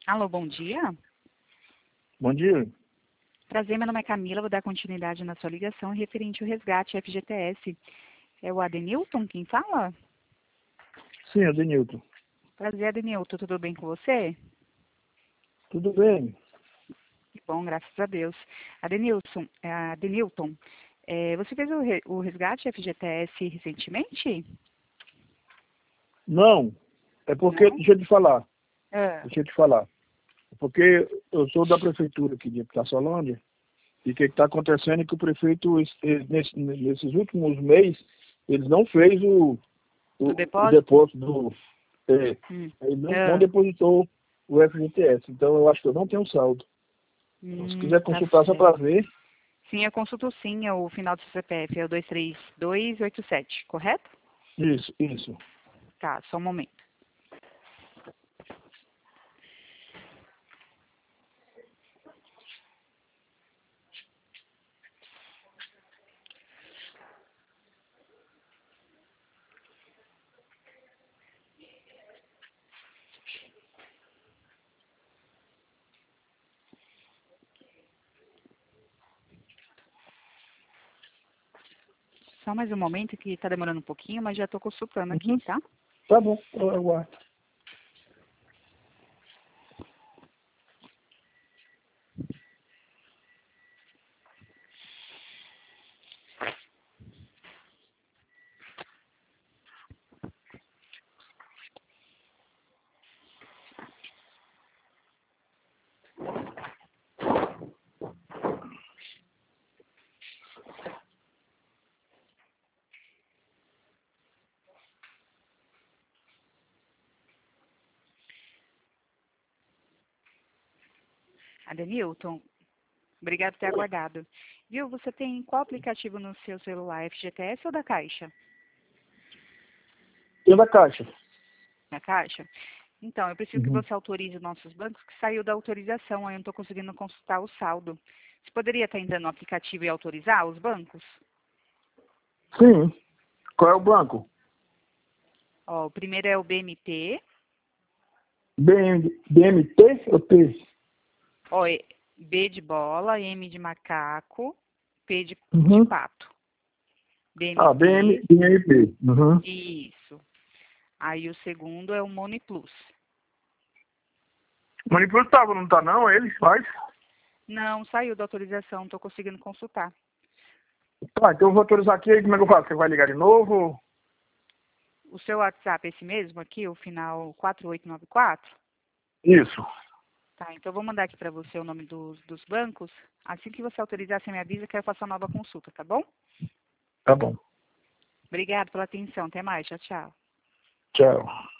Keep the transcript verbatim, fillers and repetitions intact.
Alô, bom dia. Bom dia. Prazer, meu nome é Camila, vou dar continuidade na sua ligação referente ao resgate F G T S. É o Adenilton quem fala? Sim, Adenilton. Prazer, Adenilton, tudo bem com você? Tudo bem? Que bom, graças a Deus. Adenilson, é, Adenilton, é, você fez o, re, o resgate F G T S recentemente? Não, é porque, Não? deixa eu te falar, É. deixa eu te falar. É porque eu sou da prefeitura aqui de Itaçolândia, e o que está acontecendo é que o prefeito, es- es- nesse- nesses últimos meses, ele não fez o, Do o, o depósito? depósito do... É, Hum. ele não, não É. depositou o F G T S, então eu acho que eu não tenho saldo. Então, se Hum, quiser tá consultar só certo. para ver, Sim, eu consulto sim, é o final do seu C P F, é o dois três dois oito sete, correto? isso, isso. Tá, só um momento. Só mais um momento que está demorando um pouquinho, mas já estou consultando aqui, Uhum. tá? Tá bom, eu aguardo. Adenilton, obrigado por ter aguardado. Viu, você tem qual aplicativo no seu celular, F G T S ou da Caixa? E da Caixa? Na Caixa? Então, eu preciso que Uhum. você autorize os nossos bancos, que saiu da autorização, aí eu não estou conseguindo consultar o saldo. Você poderia estar entrando no aplicativo e autorizar os bancos? Sim. Qual é o banco? Ó, o primeiro é o B M T, B M, B M T ou T? ó, é B de bola, M de macaco, P de, de Uhum. pato. Ah, B M, B M T, B M P. Uhum. isso. Aí o segundo é o Money Plus. Manipula tava, não tá não? Eles faz. Não, saiu da autorização, não estou conseguindo consultar. Tá, então eu vou autorizar aqui, aí como é que eu faço? Você vai ligar de novo? O seu WhatsApp é esse mesmo aqui, o final quatro oito nove quatro? Isso. Tá, então eu vou mandar aqui para você o nome dos, dos bancos. Assim que você autorizar, você me avisa que eu faço a nova consulta, tá bom? Tá bom. Obrigada pela atenção. Até mais. Tchau, tchau. Tchau.